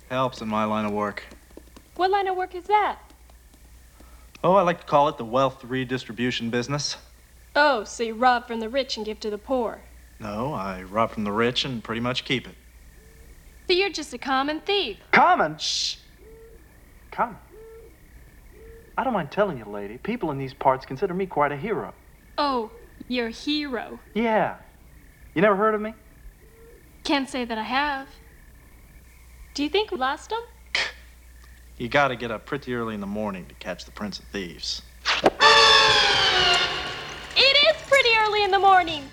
Helps in my line of work. What line of work is that? Oh, I like to call it the wealth redistribution business. Oh, so you rob from the rich and give to the poor. No, I rob from the rich and pretty much keep it. So you're just a common thief. Common? Shh. Common. I don't mind telling you, lady, people in these parts consider me quite a hero. Oh, you're a hero. Yeah. You never heard of me? Can't say that I have. Do you think we lost him? You gotta get up pretty early in the morning to catch the Prince of Thieves. It is pretty early in the morning.